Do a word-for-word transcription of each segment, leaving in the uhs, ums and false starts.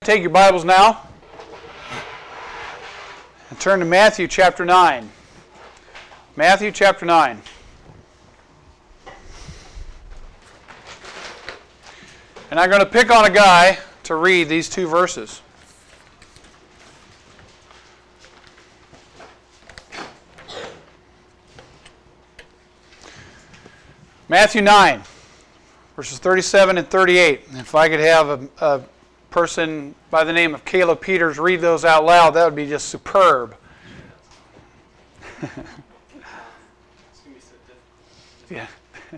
take your Bibles now and turn to Matthew chapter nine. Matthew chapter nine. And I'm going to pick on a guy to read these two verses. Matthew nine, verses thirty-seven and thirty-eight. If I could have a, a person by the name of Caleb Peters read those out loud, that would be just superb. It's going to be so difficult. Yeah.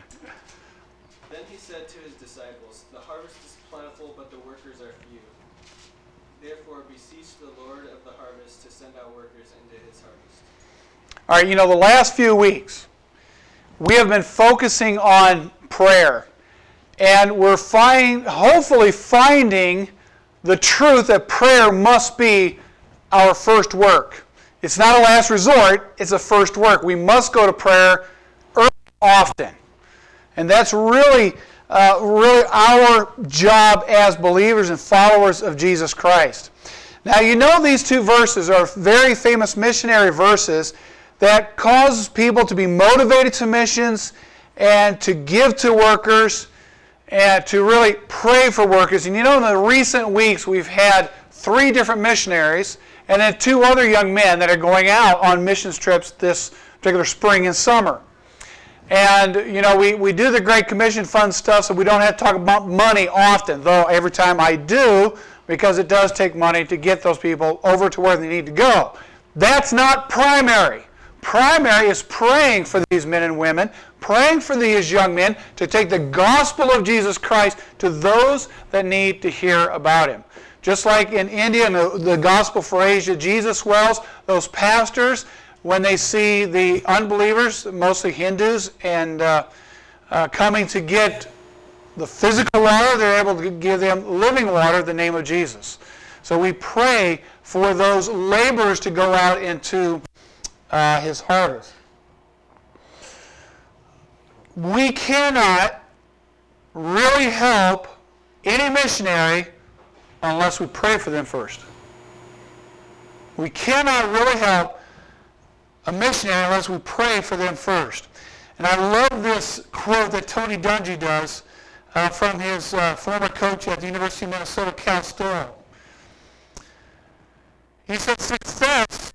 Then he said to his disciples, "The harvest is plentiful, but the workers are few. Therefore beseech the Lord of the harvest to send out workers into his harvest." All right, you know, the last few weeks, we have been focusing on prayer. And we're find, hopefully finding the truth that prayer must be our first work. It's not a last resort, it's a first work. We must go to prayer early, often. And that's really, uh, really our job as believers and followers of Jesus Christ. Now, you know these two verses are very famous missionary verses that cause people to be motivated to missions and to give to workers and to really pray for workers. And you know, in the recent weeks, we've had three different missionaries and then two other young men that are going out on missions trips this particular spring and summer. And, you know, we, we do the Great Commission Fund stuff, so we don't have to talk about money often, though every time I do, because it does take money to get those people over to where they need to go. That's not primary. Primary is praying for these men and women, praying for these young men to take the gospel of Jesus Christ to those that need to hear about him. Just like in India and the, the gospel for Asia, Jesus Wells, those pastors, when they see the unbelievers, mostly Hindus, and uh, uh, coming to get the physical water, they're able to give them living water, the name of Jesus. So we pray for those laborers to go out into Uh, his harvest. We cannot really help any missionary unless we pray for them first. We cannot really help a missionary unless we pray for them first. And I love this quote that Tony Dungy does uh, from his uh, former coach at the University of Minnesota, Cal Stoll. He said, "Success